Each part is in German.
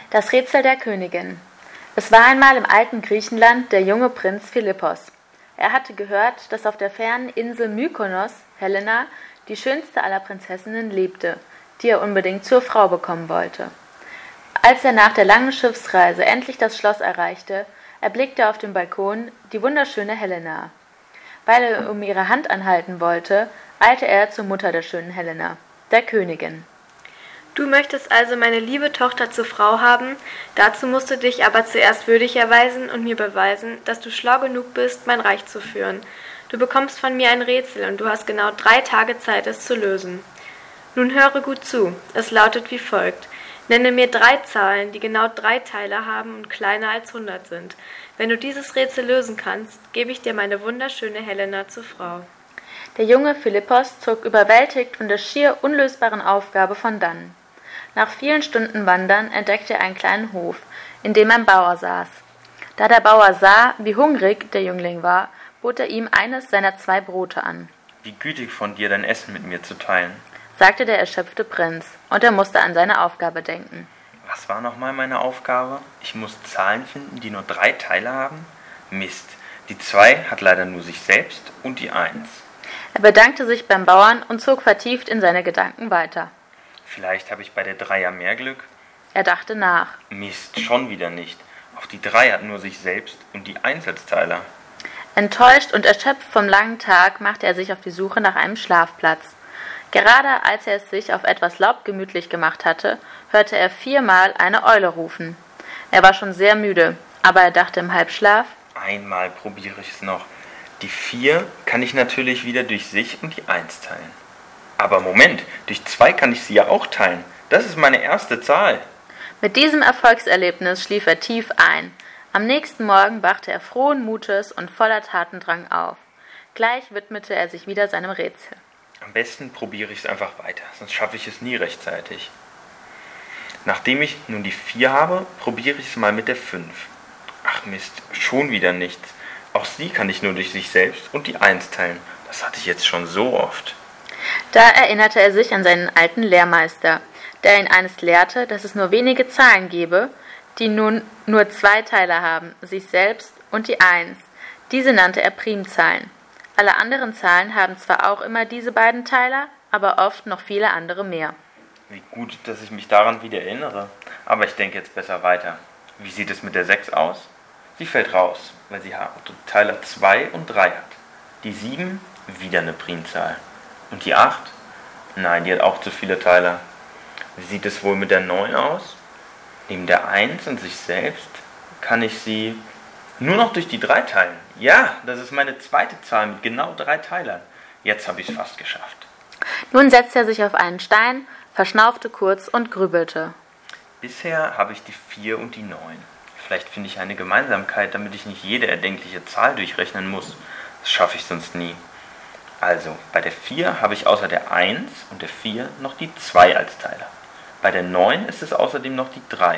Das Rätsel der Königin. Es war einmal im alten Griechenland der junge Prinz Philippos. Er hatte gehört, dass auf der fernen Insel Mykonos Helena, die schönste aller Prinzessinnen, lebte, die er unbedingt zur Frau bekommen wollte. Als er nach der langen Schiffsreise endlich das Schloss erreichte, erblickte er auf dem Balkon die wunderschöne Helena. Weil er um ihre Hand anhalten wollte, eilte er zur Mutter der schönen Helena, der Königin. Du möchtest also meine liebe Tochter zur Frau haben, dazu musst du dich aber zuerst würdig erweisen und mir beweisen, dass du schlau genug bist, mein Reich zu führen. Du bekommst von mir ein Rätsel und du hast genau 3 Tage Zeit, es zu lösen. Nun höre gut zu, es lautet wie folgt. Nenne mir 3 Zahlen, die genau 3 Teile haben und kleiner als 100 sind. Wenn du dieses Rätsel lösen kannst, gebe ich dir meine wunderschöne Helena zur Frau. Der junge Philippos zog überwältigt von der schier unlösbaren Aufgabe von dannen. Nach vielen Stunden Wandern entdeckte er einen kleinen Hof, in dem ein Bauer saß. Da der Bauer sah, wie hungrig der Jüngling war, bot er ihm eines seiner 2 Brote an. Wie gütig von dir, dein Essen mit mir zu teilen, sagte der erschöpfte Prinz, und er musste an seine Aufgabe denken. Was war nochmal meine Aufgabe? Ich muss Zahlen finden, die nur 3 Teile haben? Mist, die 2 hat leider nur sich selbst und die 1. Er bedankte sich beim Bauern und zog vertieft in seine Gedanken weiter. Vielleicht habe ich bei der 3 ja mehr Glück? Er dachte nach. Mist, schon wieder nicht. Auch die 3 hat nur sich selbst und die 1 als Teiler. Enttäuscht und erschöpft vom langen Tag machte er sich auf die Suche nach einem Schlafplatz. Gerade als er es sich auf etwas Laub gemütlich gemacht hatte, hörte er 4-mal eine Eule rufen. Er war schon sehr müde, aber er dachte im Halbschlaf: Einmal probiere ich es noch. Die 4 kann ich natürlich wieder durch sich und die 1 teilen. Aber Moment, durch 2 kann ich sie ja auch teilen. Das ist meine erste Zahl. Mit diesem Erfolgserlebnis schlief er tief ein. Am nächsten Morgen wachte er frohen Mutes und voller Tatendrang auf. Gleich widmete er sich wieder seinem Rätsel. Am besten probiere ich es einfach weiter, sonst schaffe ich es nie rechtzeitig. Nachdem ich nun die 4 habe, probiere ich es mal mit der 5. Ach Mist, schon wieder nichts. Auch sie kann ich nur durch sich selbst und die 1 teilen. Das hatte ich jetzt schon so oft. Da erinnerte er sich an seinen alten Lehrmeister, der ihn einst lehrte, dass es nur wenige Zahlen gebe, die nun nur 2 Teile haben, sich selbst und die 1. Diese nannte er Primzahlen. Alle anderen Zahlen haben zwar auch immer diese beiden Teiler, aber oft noch viele andere mehr. Wie gut, dass ich mich daran wieder erinnere. Aber ich denke jetzt besser weiter. Wie sieht es mit der 6 aus? Sie fällt raus, weil sie Teiler 2 und 3 hat. Die 7, wieder eine Primzahl. Und die 8? Nein, die hat auch zu viele Teiler. Wie sieht es wohl mit der 9 aus? Neben der 1 und sich selbst kann ich sie nur noch durch die 3 teilen. Ja, das ist meine zweite Zahl mit genau 3 Teilern. Jetzt habe ich es fast geschafft. Nun setzte er sich auf einen Stein, verschnaufte kurz und grübelte. Bisher habe ich die 4 und die 9. Vielleicht finde ich eine Gemeinsamkeit, damit ich nicht jede erdenkliche Zahl durchrechnen muss. Das schaffe ich sonst nie. Also, bei der 4 habe ich außer der 1 und der 4 noch die 2 als Teiler. Bei der 9 ist es außerdem noch die 3.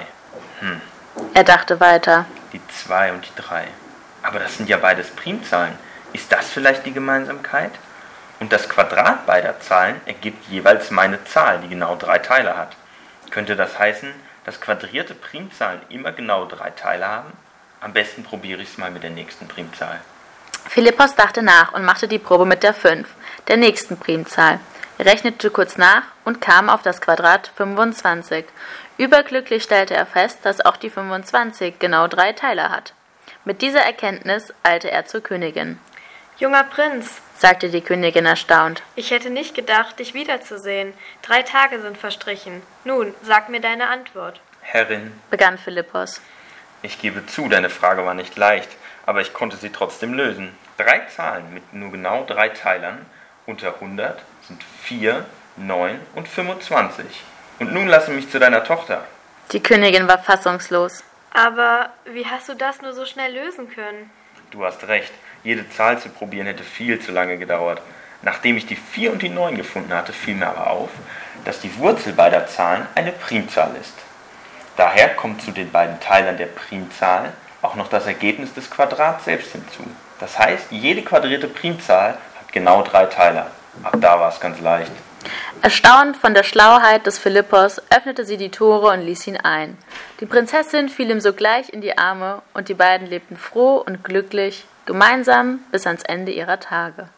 Er dachte weiter. Die 2 und die 3. Aber das sind ja beides Primzahlen. Ist das vielleicht die Gemeinsamkeit? Und das Quadrat beider Zahlen ergibt jeweils meine Zahl, die genau 3 Teile hat. Könnte das heißen, dass quadrierte Primzahlen immer genau 3 Teile haben? Am besten probiere ich es mal mit der nächsten Primzahl. Philippos dachte nach und machte die Probe mit der 5, der nächsten Primzahl. Er rechnete kurz nach und kam auf das Quadrat 25. Überglücklich stellte er fest, dass auch die 25 genau 3 Teile hat. Mit dieser Erkenntnis eilte er zur Königin. »Junger Prinz«, sagte die Königin erstaunt. »Ich hätte nicht gedacht, dich wiederzusehen. 3 Tage sind verstrichen. Nun, sag mir deine Antwort.« »Herrin«, begann Philippos, »ich gebe zu, deine Frage war nicht leicht, aber ich konnte sie trotzdem lösen. 3 Zahlen mit nur genau 3 Teilern unter 100 sind 4, 9 und 25. Und nun lasse mich zu deiner Tochter.« Die Königin war fassungslos. »Aber wie hast du das nur so schnell lösen können?« »Du hast recht, jede Zahl zu probieren hätte viel zu lange gedauert. Nachdem ich die 4 und die 9 gefunden hatte, fiel mir aber auf, dass die Wurzel beider Zahlen eine Primzahl ist. Daher kommt zu den beiden Teilern der Primzahl auch noch das Ergebnis des Quadrats selbst hinzu. Das heißt, jede quadrierte Primzahl hat genau 3 Teiler. Ab da war es ganz leicht.« Erstaunt von der Schlauheit des Philippos öffnete sie die Tore und ließ ihn ein. Die Prinzessin fiel ihm sogleich in die Arme, und die beiden lebten froh und glücklich gemeinsam bis ans Ende ihrer Tage.